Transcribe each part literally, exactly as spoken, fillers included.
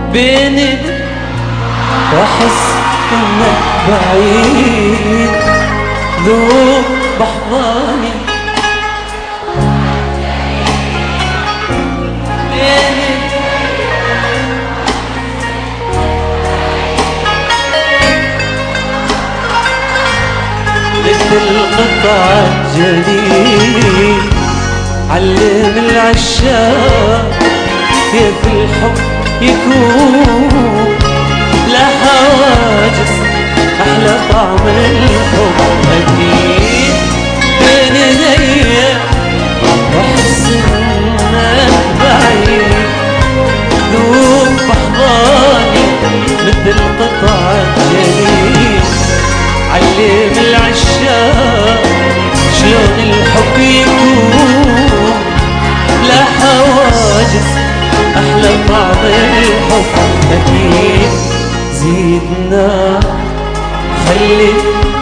بيني واحس انك بعيد ذوب بحضاني بيني مثل قطع الجليد علم العشاق كيف الحب يكون لا حواجز أحلى طعم الحب أكيد بين ايديا وأحس إنك بعيد ذوب بحضاني مثل قطع الجليد علم العشاق شلون الحب يكون لا حواجز أحلى طعم الحب أكيد زيدنا خلي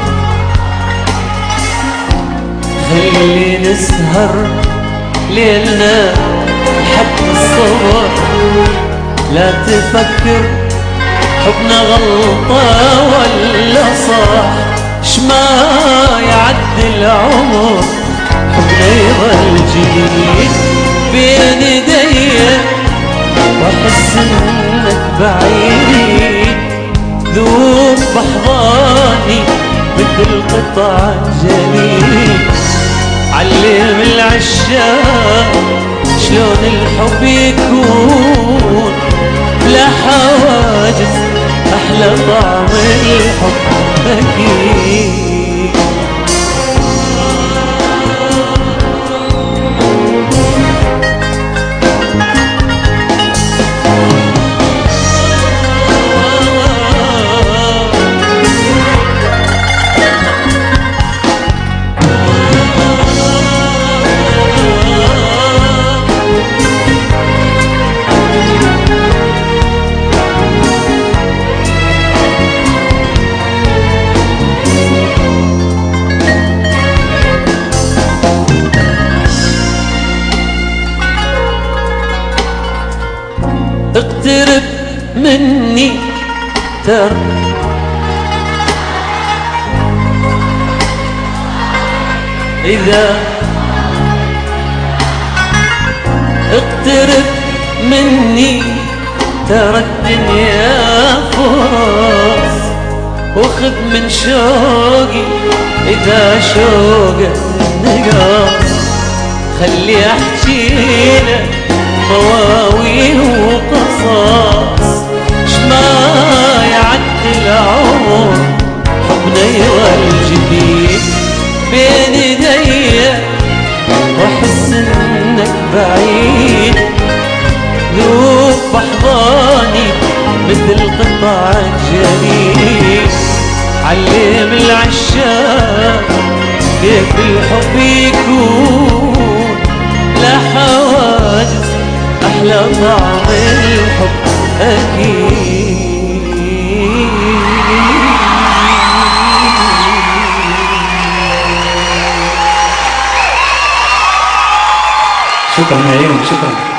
خلي نسهر ليلنا حتى الصبح لا تفكر حبنا غلطة ولا صح شما يعدي العمر حبنا يظل جديد بين ايديا واحس انك بعيد ذوب بحضاني مثل قطع الجليد علم العشاق شلون الحب يكون لا حواجز أحلى طعم الحب أكيد اقترب مني ترى إذا اقترب مني ترى الدنيا فرص وخذ من شوقي إذا شوقك نقص خلي أحكي لك مواويل وقصص شما يعدي العمر حبنا يظل جديد بين ايديا واحس انك بعيد ذوب بحضاني مثل قطع الجليد علم العشاق كيف الحب يكون لا حواجز أحلى طعم الحب أكيد. شكرا يا عيون، شكرا.